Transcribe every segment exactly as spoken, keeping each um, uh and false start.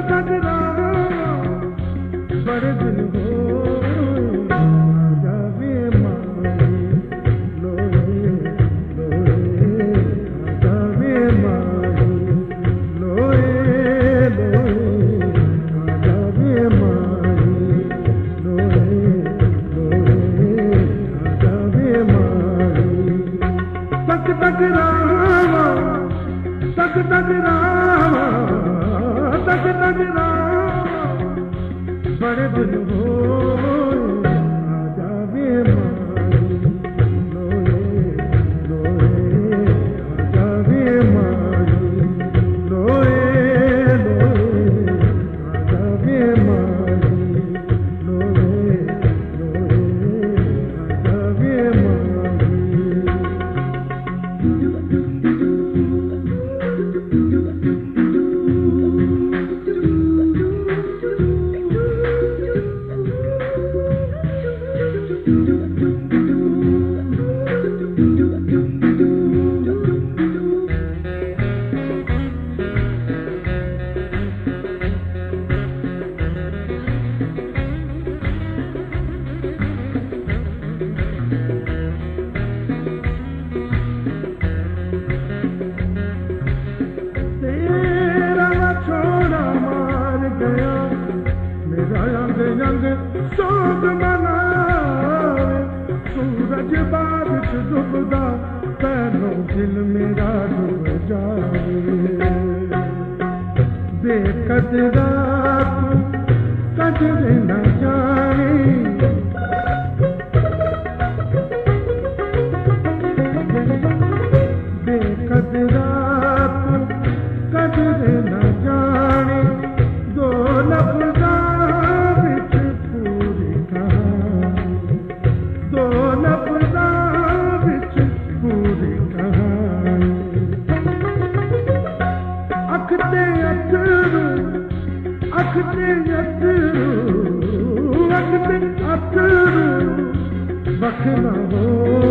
तक रामा बड़े दिन हो आजा वे माई लोए लोए आजा वे माई लोए लोए आजा वे माई लोए लोए आजा वे माई तक तक रामा तक तक रामा तक तक रामा बड़े दिन हो आजा वे माई लोए लोए आजा वे माई लोए लोए आजा वे माई लोए लोए आजा वे माई सोग मनावे सूरज बारिश डूबदा पैरों दिल मेरा डूब जावे बेकदरा तू कदर न जाने बेकदरा तू कदर न जाने दो लफ्ज़ां अखते अतरू अखते अतरू बखना हो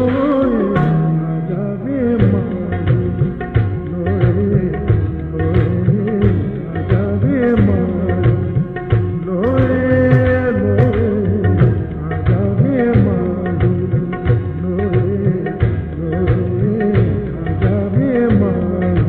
आजा वे माई लोए लोए आजा वे माई लोए लोए आजा वे माई लोए लोए आजा वे माई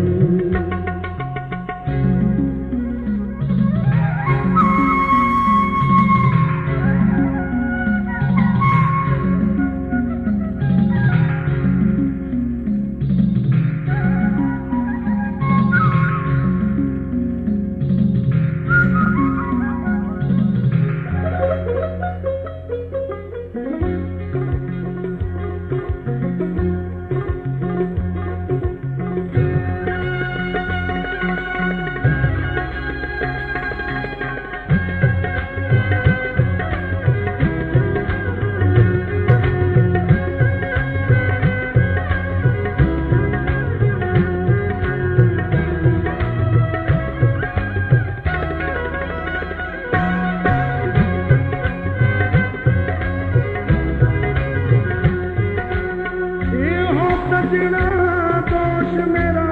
दोष मेरा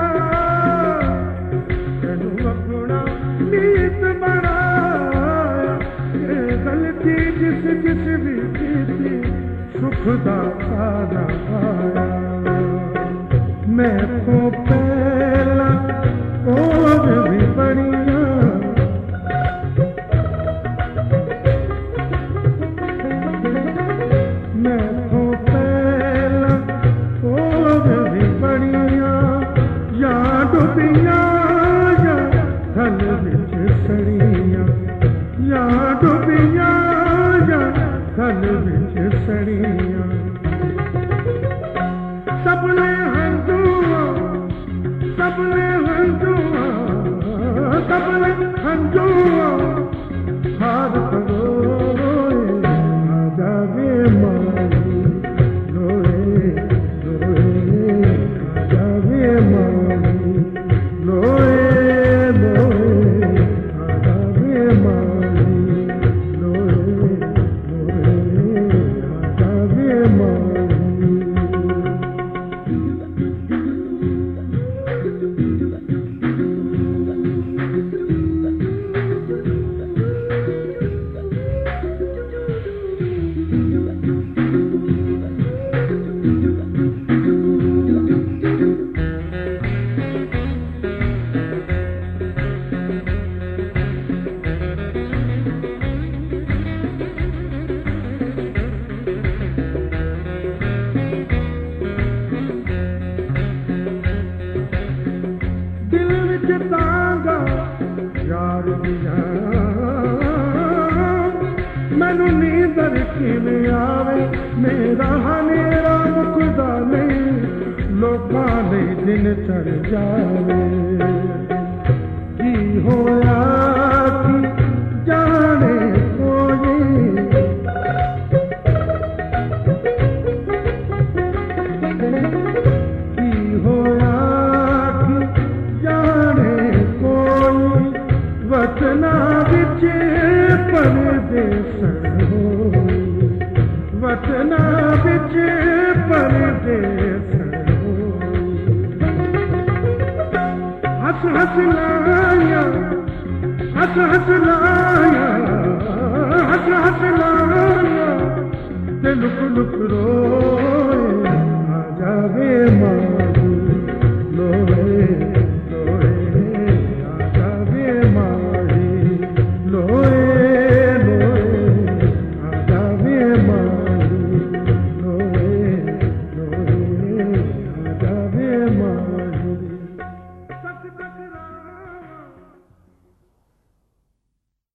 तेनू अपना नीत बनाया ये गलती जिस जिस भी की सुख दा खाना पाया मैं तो पहला और भी बढ़िया मैं तो पहला और भी बढ़िया या डुबिया या धन बिच सड़िया या डुबिया या धन बिच सड़िया सबने हंजुआ सबने हंजुआ सबने हंजुआ हार करो आजा वे माई लोए लोए आजा वे माई लोए लोए आजा वे माई लोए लोए आजा वे माई दिया मैनू नींदर किवें आवे मेरा हनेरा मुकदा नहीं लोकां दे दिन चढ़ जावे की होया की जाने कोई की होया की जाने कोई वतना विच परदेसन होई वतना विच परदेसन हस हस लाया हस हस लाया हस हस लाया ते लुक लुक रो